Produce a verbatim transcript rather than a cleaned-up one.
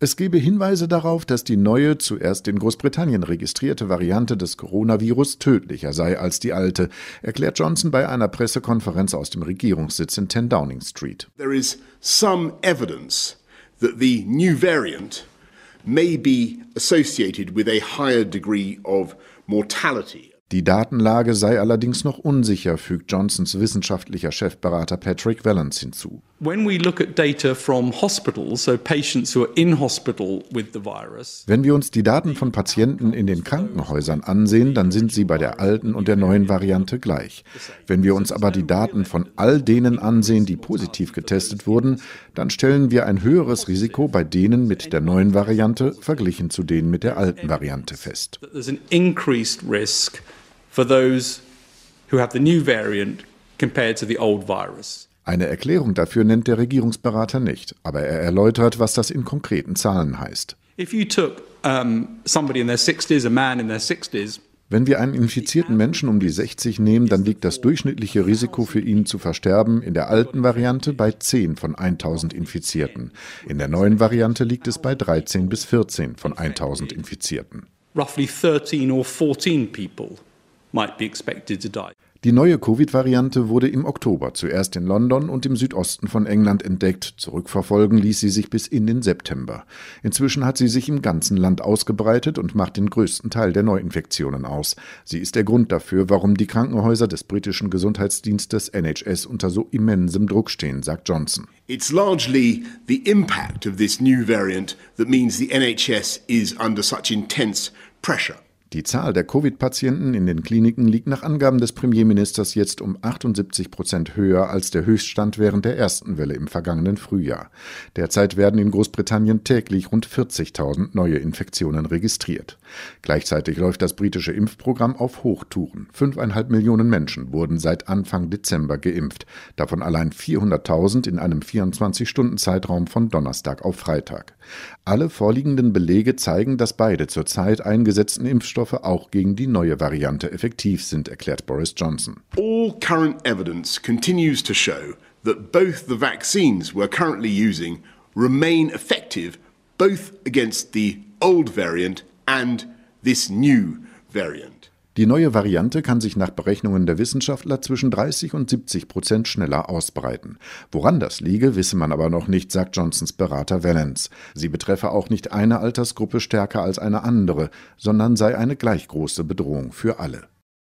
Es gebe Hinweise darauf, dass die neue, zuerst in Großbritannien registrierte Variante des Coronavirus tödlicher sei als die alte, erklärt Johnson bei einer Pressekonferenz aus dem Regierungssitz in zehn Downing Street. There is some evidence that the new variant may be associated with a higher degree of mortality. Die Datenlage sei allerdings noch unsicher, fügt Johnsons wissenschaftlicher Chefberater Patrick Vallance hinzu. When we look at data from hospitals, so patients who are in hospital with the virus. Wenn wir uns die Daten von Patienten in den Krankenhäusern ansehen, dann sind sie bei der alten und der neuen Variante gleich. Wenn wir uns aber die Daten von all denen ansehen, die positiv getestet wurden, dann stellen wir ein höheres Risiko bei denen mit der neuen Variante verglichen zu denen mit der alten Variante fest. There's an increased risk for those who have the new variant compared to the old virus. Eine Erklärung dafür nennt der Regierungsberater nicht, aber er erläutert, was das in konkreten Zahlen heißt. If you took um, somebody in their sixties, a man in their sixties, wenn wir einen infizierten Menschen um die sechzig nehmen, dann liegt das durchschnittliche Risiko für ihn zu versterben in der alten Variante bei zehn von tausend Infizierten. In der neuen Variante liegt es bei dreizehn bis vierzehn von tausend Infizierten. Roughly thirteen or fourteen people might be expected to die. Die neue Covid-Variante wurde im Oktober zuerst in London und im Südosten von England entdeckt. Zurückverfolgen ließ sie sich bis in den September. Inzwischen hat sie sich im ganzen Land ausgebreitet und macht den größten Teil der Neuinfektionen aus. Sie ist der Grund dafür, warum die Krankenhäuser des britischen Gesundheitsdienstes N H S unter so immensem Druck stehen, sagt Johnson. It's largely the impact of this new variant that means the N H S is under such intense pressure. Die Zahl der Covid-Patienten in den Kliniken liegt nach Angaben des Premierministers jetzt um achtundsiebzig Prozent höher als der Höchststand während der ersten Welle im vergangenen Frühjahr. Derzeit werden in Großbritannien täglich rund vierzigtausend neue Infektionen registriert. Gleichzeitig läuft das britische Impfprogramm auf Hochtouren. Fünfeinhalb Millionen Menschen wurden seit Anfang Dezember geimpft, davon allein vierhunderttausend in einem vierundzwanzig-Stunden-Zeitraum von Donnerstag auf Freitag. Alle vorliegenden Belege zeigen, dass beide zurzeit eingesetzten Impfstoffe auch gegen die neue Variante effektiv sind, erklärt Boris Johnson. All current evidence continues to show that both the vaccines we're currently using remain effective both against the old variant and this new variant. Die neue Variante kann sich nach Berechnungen der Wissenschaftler zwischen dreißig und siebzig Prozent schneller ausbreiten. Woran das liege, wisse man aber noch nicht, sagt Johnsons Berater Vallance. Sie betreffe auch nicht eine Altersgruppe stärker als eine andere, sondern sei eine gleich große Bedrohung für alle.